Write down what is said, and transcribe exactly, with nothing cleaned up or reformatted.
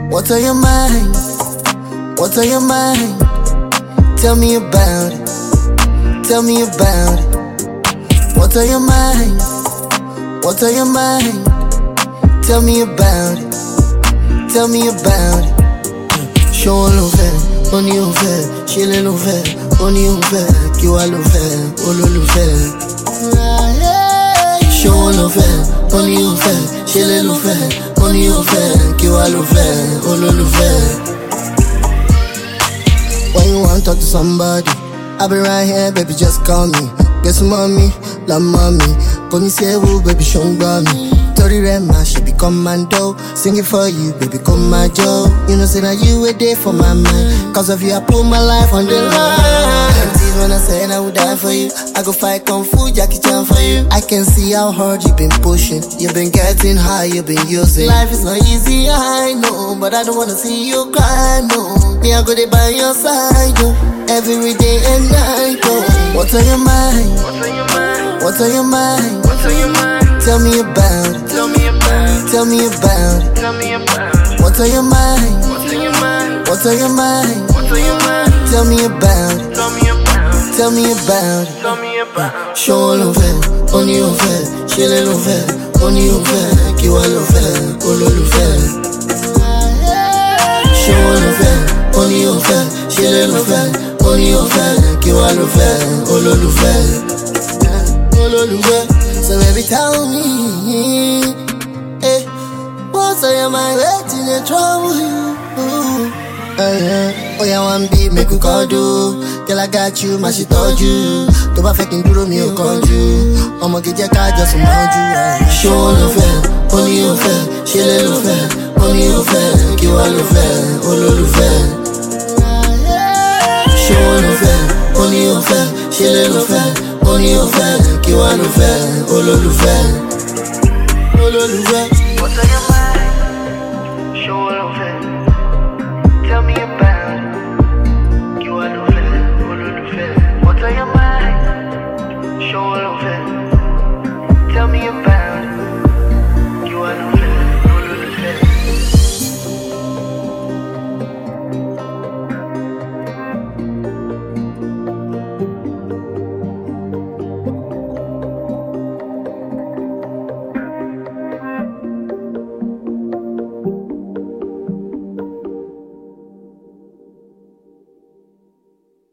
What's on your mind? What's on your mind? Tell me about it. Tell me about it. What's on your mind? What's on your mind? Tell me about it. Tell me about it. Show on love, only over. Chillin' over, only over. You are love, all over. Show on love, only over. Chillin' over, only over. You are love, all over. When you want to talk to somebody, I'll be right here, baby, just call me. Get some mommy, love mommy. Koni sewu, baby, shongba me. Tori Rema, she be commando. Sing it for you, baby, come my Joe. You know, say that you were there for my mind. Cause of you, I put my life on the line. Empties when I said I would die for you. I go fight Kung Fu, Jackie Chan for you. I can see how hard you've been pushing. You've been getting high, you've been using. Life is not easy, I know. But I don't wanna see you cry, no. Me, I go there by your side, yo. Every day and night, yo. What's on your mind? What's on your mind? What's on your mind? Tell me about it. Tell me about it. Tell me about it. Tell me about it. What's on your mind? What's on your mind? What's on your mind? What's on your mind? Tell me about it. Tell me about it. Tell me about it. Tell me about it. Show all over, only over. Chillin' over, only over. You all over, all over. Show all over, only over. Chillin' over, only over. You all over, all over. All over. So baby, tell me, eh, what's on your mind? Waiting to trouble you. Uh, yeah. Oh yeah, one beat, make we call do. Girl, I got you, my shit told you. To ba faking duro mi o kanju. I'ma get your car just around you. Show all over, only over. Chillin' over, only over. You all over, all over. Show all over, only over. Chillin' over. Only over, you are over, all over, all over. What's on your mind?